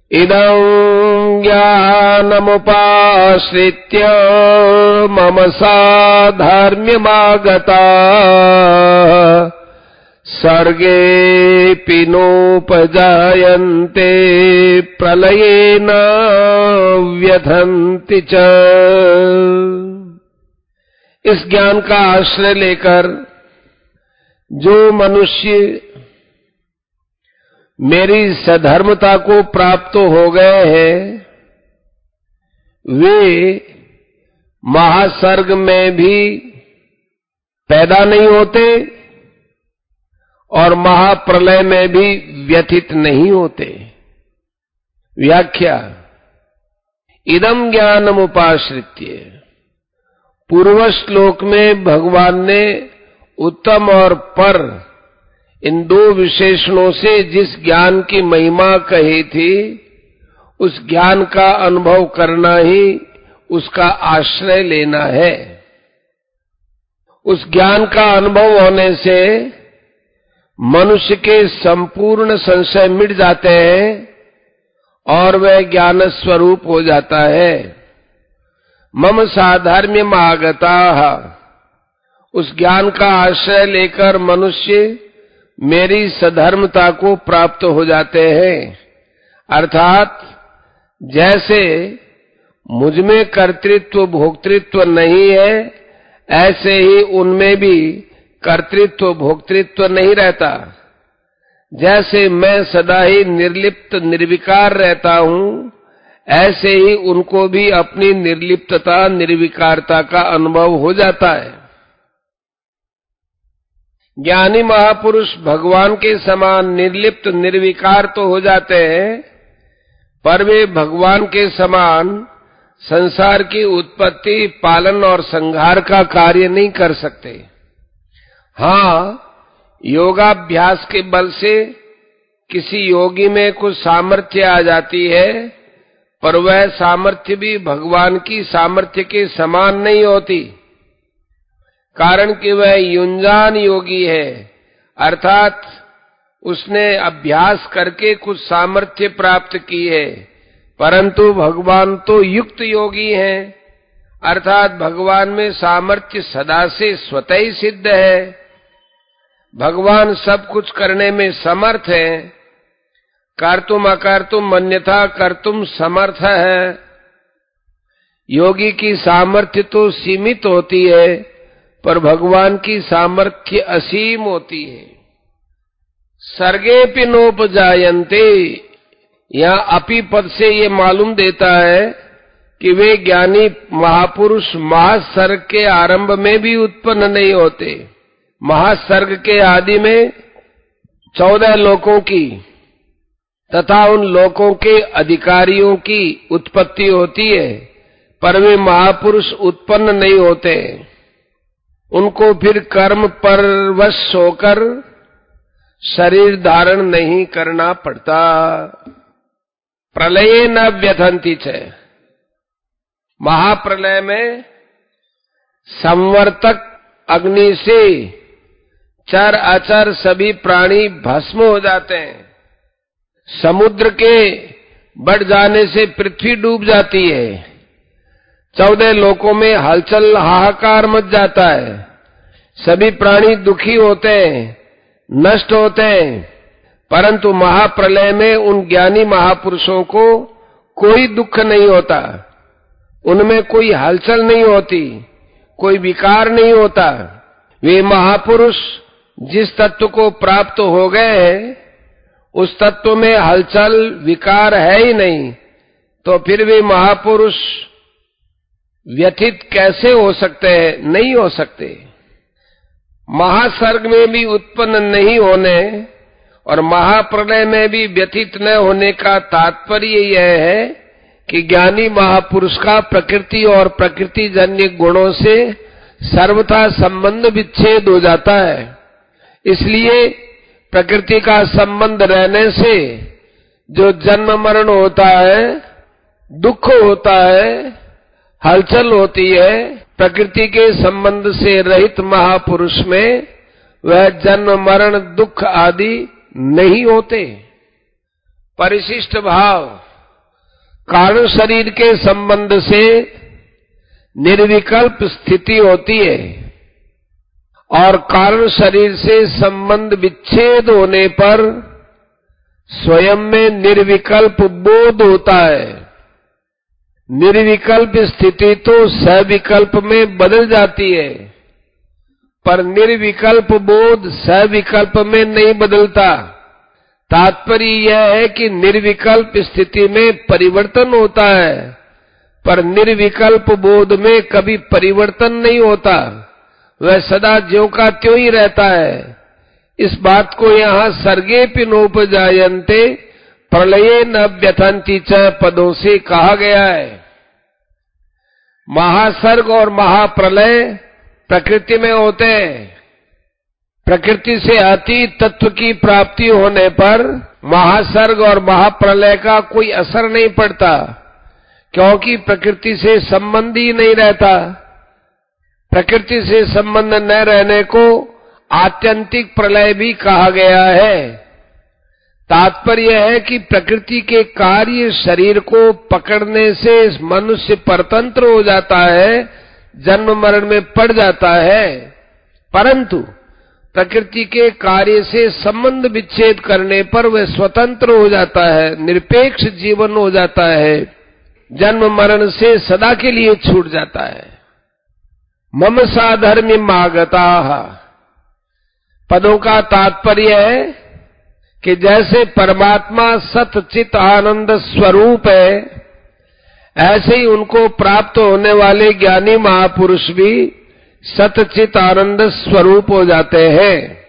इदं ज्ञानमुपाश्रित्य मम साधर्म्यमागता सर्गेऽपि नोपजायन्ते प्रलयेन व्यथन्ति च। इस ज्ञान का आश्रय लेकर जो मनुष्य मेरी सधर्मता को प्राप्त हो गए हैं, वे महासर्ग में भी पैदा नहीं होते और महाप्रलय में भी व्यथित नहीं होते। व्याख्या। इदं ज्ञानमुपाश्रित्य, पूर्व श्लोक में भगवान ने उत्तम और पर इन दो विशेषणों से जिस ज्ञान की महिमा कही थी, उस ज्ञान का अनुभव करना ही उसका आश्रय लेना है। उस ज्ञान का अनुभव होने से मनुष्य के संपूर्ण संशय मिट जाते हैं और वह ज्ञान स्वरूप हो जाता है। मम साधर्म्यम आगताः, उस ज्ञान का आश्रय लेकर मनुष्य मेरी सधर्मता को प्राप्त हो जाते हैं। अर्थात जैसे मुझ में कर्तृत्व भोक्तृत्व नहीं है, ऐसे ही उनमें भी कर्तृत्व भोक्तृत्व नहीं रहता। जैसे मैं सदा ही निर्लिप्त निर्विकार रहता हूं, ऐसे ही उनको भी अपनी निर्लिप्तता निर्विकारता का अनुभव हो जाता है। ज्ञानी महापुरुष भगवान के समान निर्लिप्त निर्विकार तो हो जाते हैं, पर वे भगवान के समान संसार की उत्पत्ति, पालन और संहार का कार्य नहीं कर सकते। हाँ, योगाभ्यास के बल से किसी योगी में कुछ सामर्थ्य आ जाती है, पर वह सामर्थ्य भी भगवान की सामर्थ्य के समान नहीं होती। कारण कि वह युंजान योगी है, अर्थात उसने अभ्यास करके कुछ सामर्थ्य प्राप्त की है, परंतु भगवान तो युक्त योगी हैं, अर्थात भगवान में सामर्थ्य सदा से स्वतः ही सिद्ध है। भगवान सब कुछ करने में समर्थ है, कर्तुम अकर्तुम अन्यथा कर्तुम समर्थ है। योगी की सामर्थ्य तो सीमित होती है, पर भगवान की सामर्थ्य असीम होती है। सर्गेऽपि नोपजायन्ते, यहाँ अपि पद से ये मालूम देता है कि वे ज्ञानी महापुरुष महासर्ग के आरंभ में भी उत्पन्न नहीं होते। महासर्ग के आदि में 14 लोकों की तथा उन लोकों के अधिकारियों की उत्पत्ति होती है, पर वे महापुरुष उत्पन्न नहीं होते। उनको फिर कर्म परवश होकर शरीर धारण नहीं करना पड़ता। प्रलये न व्यथन्ति च, महाप्रलय में संवर्तक अग्नि से चर अचर सभी प्राणी भस्म हो जाते हैं। समुद्र के बढ़ जाने से पृथ्वी डूब जाती है। 14 लोकों में हलचल हाहाकार मच जाता है। सभी प्राणी दुखी होते हैं, नष्ट होते हैं, परंतु महाप्रलय में उन ज्ञानी महापुरुषों को कोई दुख नहीं होता। उनमें कोई हलचल नहीं होती, कोई विकार नहीं होता। वे महापुरुष जिस तत्व को प्राप्त हो गए हैं, उस तत्व में हलचल विकार है ही नहीं, तो फिर वे महापुरुष व्यथित कैसे हो सकते हैं? नहीं हो सकते। महासर्ग में भी उत्पन्न नहीं होने और महाप्रलय में भी व्यथित न होने का तात्पर्य यह है कि ज्ञानी महापुरुष का प्रकृति और प्रकृतिजन्य गुणों से सर्वथा संबंध विच्छेद हो जाता है। इसलिए प्रकृति का संबंध रहने से जो जन्म मरण होता है, दुख होता है, हलचल होती है, प्रकृति के संबंध से रहित महापुरुष में वह जन्म मरण दुख आदि नहीं होते। परिशिष्ट भाव कारण शरीर के संबंध से निर्विकल्प स्थिति होती है और कारण शरीर से संबंध विच्छेद होने पर स्वयं में निर्विकल्प बोध होता है। निर्विकल्प स्थिति तो सविकल्प में बदल जाती है, पर निर्विकल्प बोध सविकल्प में नहीं बदलता। तात्पर्य यह है कि निर्विकल्प स्थिति में परिवर्तन होता है, पर निर्विकल्प बोध में कभी परिवर्तन नहीं होता, वह सदा ज्यों का त्यों ही रहता है। इस बात को यहाँ सर्गेऽपि नोपजायन्ते प्रलये न व्यथन्ति च पदों से कहा गया है। महासर्ग और महाप्रलय प्रकृति में होते हैं। प्रकृति से अतीत तत्व की प्राप्ति होने पर महासर्ग और महाप्रलय का कोई असर नहीं पड़ता, क्योंकि प्रकृति से संबंध ही नहीं रहता। प्रकृति से संबंध न रहने को आत्यंतिक प्रलय भी कहा गया है। तात्पर्य है कि प्रकृति के कार्य शरीर को पकड़ने से मनुष्य परतंत्र हो जाता है, जन्म मरण में पड़ जाता है, परंतु प्रकृति के कार्य से संबंध विच्छेद करने पर वह स्वतंत्र हो जाता है, निरपेक्ष जीवन हो जाता है, जन्म मरण से सदा के लिए छूट जाता है। मम साधर्म्यमागताः पदों का तात्पर्य है कि जैसे परमात्मा सत चित आनंद स्वरूप है, ऐसे ही उनको प्राप्त होने वाले ज्ञानी महापुरुष भी सत चित आनंद स्वरूप हो जाते हैं।